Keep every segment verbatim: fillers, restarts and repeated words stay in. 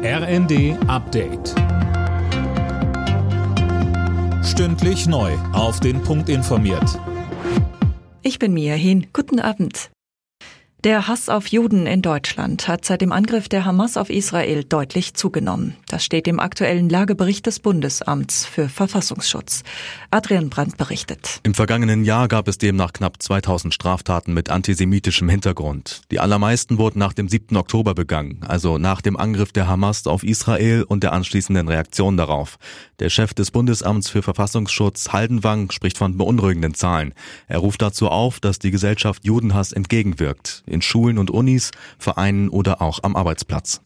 R N D Update. Stündlich neu auf den Punkt informiert. Ich bin Mia Hehn. Guten Abend. Der Hass auf Juden in Deutschland hat seit dem Angriff der Hamas auf Israel deutlich zugenommen. Das steht im aktuellen Lagebericht des Bundesamts für Verfassungsschutz. Adrian Brandt berichtet. Im vergangenen Jahr gab es demnach knapp zweitausend Straftaten mit antisemitischem Hintergrund. Die allermeisten wurden nach dem siebten Oktober begangen, also nach dem Angriff der Hamas auf Israel und der anschließenden Reaktion darauf. Der Chef des Bundesamts für Verfassungsschutz, Haldenwang, spricht von beunruhigenden Zahlen. Er ruft dazu auf, dass die Gesellschaft Judenhass entgegenwirkt. In Schulen und Unis, Vereinen oder auch am Arbeitsplatz.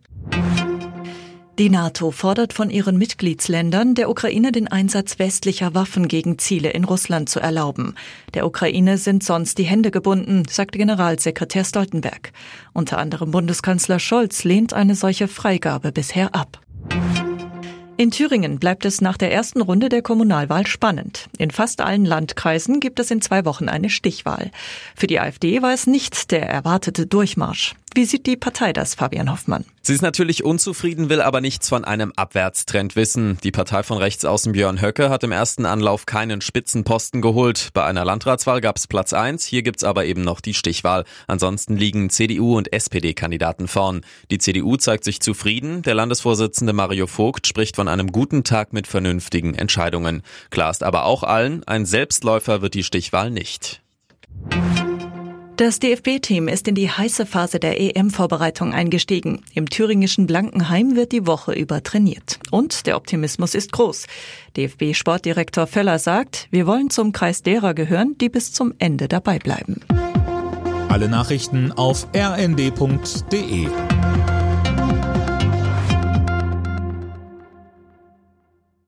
Die NATO fordert von ihren Mitgliedsländern, der Ukraine den Einsatz westlicher Waffen gegen Ziele in Russland zu erlauben. Der Ukraine sind sonst die Hände gebunden, sagte Generalsekretär Stoltenberg. Unter anderem Bundeskanzler Scholz lehnt eine solche Freigabe bisher ab. In Thüringen bleibt es nach der ersten Runde der Kommunalwahl spannend. In fast allen Landkreisen gibt es in zwei Wochen eine Stichwahl. Für die AfD war es nicht der erwartete Durchmarsch. Wie sieht die Partei das, Fabian Hoffmann? Sie ist natürlich unzufrieden, will aber nichts von einem Abwärtstrend wissen. Die Partei von Rechtsaußen Björn Höcke hat im ersten Anlauf keinen Spitzenposten geholt. Bei einer Landratswahl gab es Platz eins, hier gibt's aber eben noch die Stichwahl. Ansonsten liegen C D U und S P D-Kandidaten vorn. Die C D U zeigt sich zufrieden. Der Landesvorsitzende Mario Vogt spricht von einem guten Tag mit vernünftigen Entscheidungen. Klar ist aber auch allen, ein Selbstläufer wird die Stichwahl nicht. Das D F B-Team ist in die heiße Phase der E M-Vorbereitung eingestiegen. Im thüringischen Blankenheim wird die Woche über trainiert. Und der Optimismus ist groß. D F B-Sportdirektor Völler sagt, wir wollen zum Kreis derer gehören, die bis zum Ende dabei bleiben. Alle Nachrichten auf r n d punkt d e.